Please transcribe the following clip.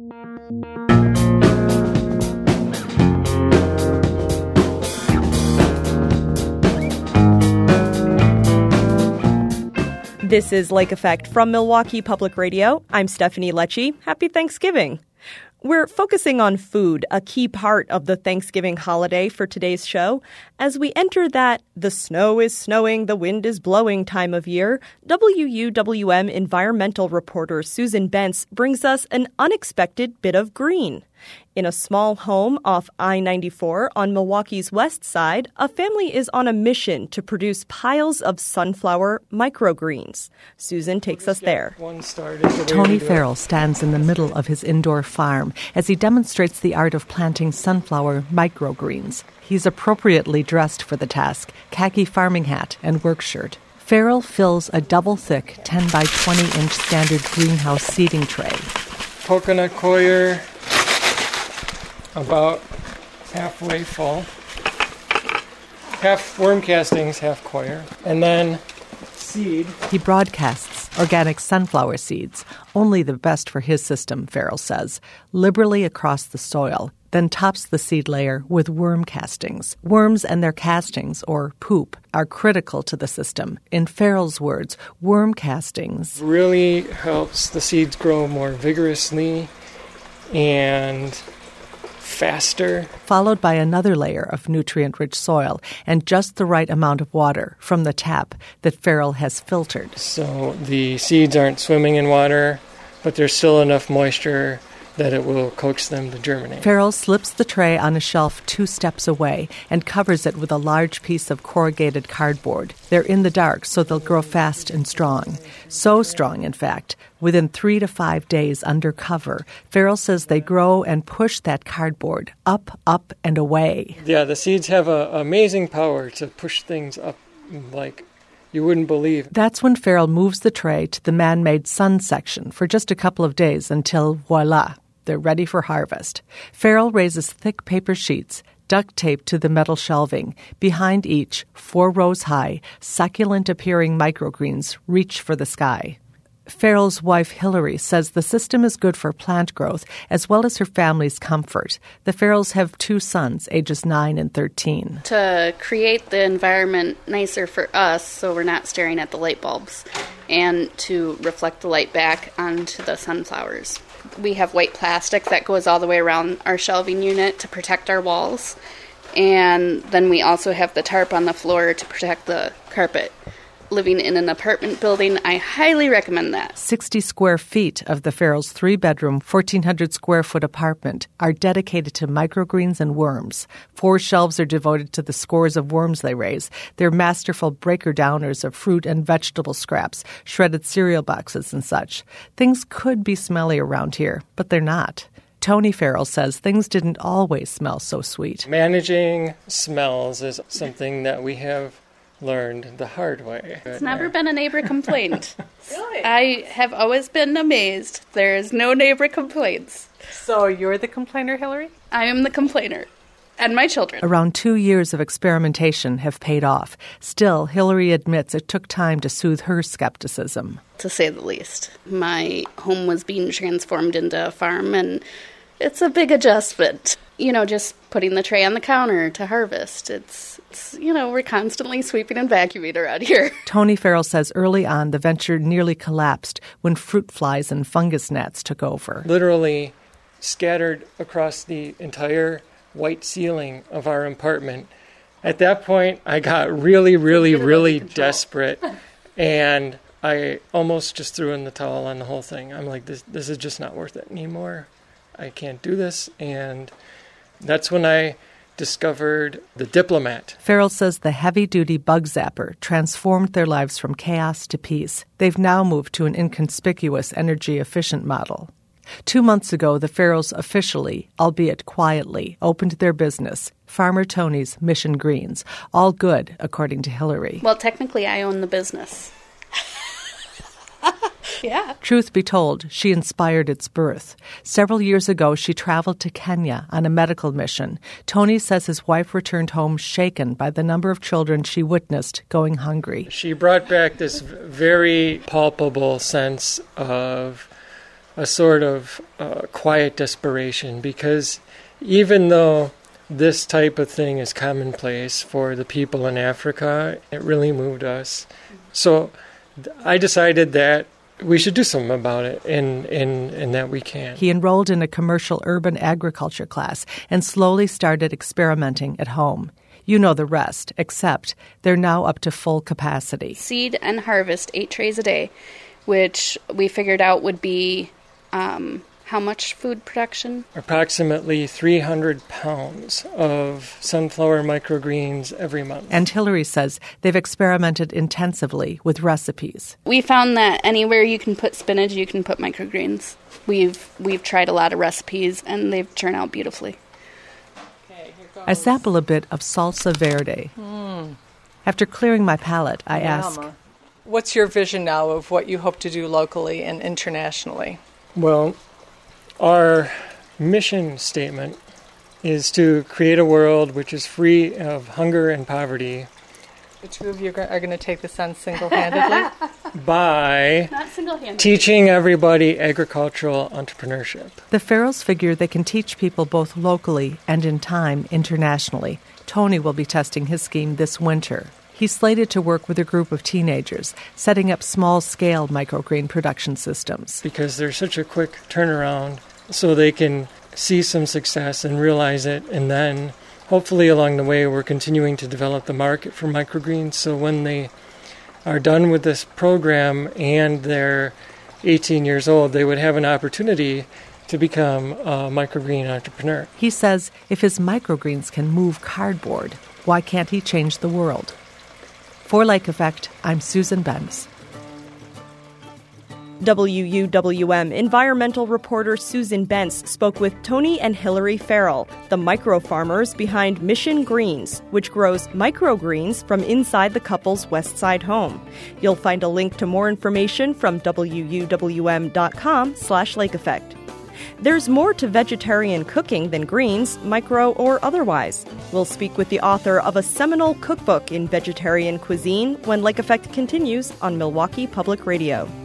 This is Lake Effect from Milwaukee Public Radio. I'm Stephanie Lecce. Happy Thanksgiving. We're focusing on food, a key part of the Thanksgiving holiday for today's show. As we enter that the snow is snowing, the wind is blowing time of year, WUWM environmental reporter Susan Bentz brings us an unexpected bit of green. In a small home off I-94 on Milwaukee's west side, a family is on a mission to produce piles of sunflower microgreens. Susan takes us there. Tony Farrell stands in the middle of his indoor farm as he demonstrates the art of planting sunflower microgreens. He's appropriately dressed for the task, khaki farming hat and work shirt. Farrell fills a double-thick 10 by 20-inch standard greenhouse seeding tray. Coconut coir, about halfway full. Half worm castings, half coir. And then seed. He broadcasts organic sunflower seeds, only the best for his system, Farrell says, liberally across the soil, then tops the seed layer with worm castings. Worms and their castings, or poop, are critical to the system. In Farrell's words, worm castings really helps the seeds grow more vigorously and faster. Followed by another layer of nutrient-rich soil and just the right amount of water from the tap that Farrell has filtered. So the seeds aren't swimming in water, but there's still enough moisture that it will coax them to germinate. Farrell slips the tray on a shelf 2 steps away and covers it with a large piece of corrugated cardboard. They're in the dark, so they'll grow fast and strong. So strong, in fact, within 3 to 5 days under cover, Farrell says they grow and push that cardboard up, and away. Yeah, the seeds have an amazing power to push things up like you wouldn't believe. That's when Farrell moves the tray to the man-made sun section for just a couple of days until, voila, they're ready for harvest. Farrell raises thick paper sheets, duct taped to the metal shelving. Behind each, 4 rows high, succulent-appearing microgreens reach for the sky. Farrell's wife, Hillary, says the system is good for plant growth as well as her family's comfort. The Farrells have 2 sons, ages 9 and 13. To create the environment nicer for us so we're not staring at the light bulbs and to reflect the light back onto the sunflowers. We have white plastic that goes all the way around our shelving unit to protect our walls. And then we also have the tarp on the floor to protect the carpet. Living in an apartment building, I highly recommend that. 60 square feet of the Farrells' 3-bedroom, 1,400-square-foot apartment are dedicated to microgreens and worms. 4 shelves are devoted to the scores of worms they raise. They're masterful breaker-downers of fruit and vegetable scraps, shredded cereal boxes and such. Things could be smelly around here, but they're not. Tony Farrell says things didn't always smell so sweet. Managing smells is something that we have learned the hard way. It's never been a neighbor complaint. Really? I have always been amazed. There is no neighbor complaints. So you're the complainer, Hillary? I am the complainer. And my children. Around 2 years of experimentation have paid off. Still, Hillary admits it took time to soothe her skepticism. To say the least. My home was being transformed into a farm, and it's a big adjustment. You know, just putting the tray on the counter to harvest. It's we're constantly sweeping and vacuuming around here. Tony Farrell says early on the venture nearly collapsed when fruit flies and fungus gnats took over. Literally scattered across the entire white ceiling of our apartment. At that point, I got really desperate, and I almost just threw in the towel on the whole thing. I'm like, this is just not worth it anymore. I can't do this, and that's when I discovered the Diplomat. Farrell says the heavy-duty bug zapper transformed their lives from chaos to peace. They've now moved to an inconspicuous, energy-efficient model. 2 months ago, the Farrells officially, albeit quietly, opened their business, Farmer Tony's Mission Greens. All good, according to Hillary. Well, technically, I own the business. Yeah. Truth be told, she inspired its birth. Several years ago, she traveled to Kenya on a medical mission. Tony says his wife returned home shaken by the number of children she witnessed going hungry. She brought back this very palpable sense of a sort of quiet desperation, because even though this type of thing is commonplace for the people in Africa, it really moved us. So I decided that we should do something about it, and that we can. He enrolled in a commercial urban agriculture class and slowly started experimenting at home. You know the rest, except they're now up to full capacity. Seed and harvest 8 trays a day, which we figured out would be how much food production? Approximately 300 pounds of sunflower microgreens every month. And Hillary says they've experimented intensively with recipes. We found that anywhere you can put spinach, you can put microgreens. We've tried a lot of recipes, and they've turned out beautifully. I sample a bit of salsa verde. After clearing my palate, I ask, what's your vision now of what you hope to do locally and internationally? Well, our mission statement is to create a world which is free of hunger and poverty. The two of you are going to take this on single-handedly? By Not single-handedly. Teaching everybody agricultural entrepreneurship. The Farrells figure they can teach people both locally and in time internationally. Tony will be testing his scheme this winter. He's slated to work with a group of teenagers, setting up small-scale microgreen production systems. Because there's such a quick turnaround, so they can see some success and realize it, and then hopefully along the way we're continuing to develop the market for microgreens, so when they are done with this program and they're 18 years old, they would have an opportunity to become a microgreen entrepreneur. He says if his microgreens can move cardboard, why can't he change the world? For Lake Effect, I'm Susan Benz. WUWM environmental reporter Susan Benz spoke with Tony and Hillary Farrell, the micro farmers behind Mission Greens, which grows microgreens from inside the couple's West Side home. You'll find a link to more information from WUWM.com/Lake Effect. There's more to vegetarian cooking than greens, micro or otherwise. We'll speak with the author of a seminal cookbook in vegetarian cuisine when Lake Effect continues on Milwaukee Public Radio.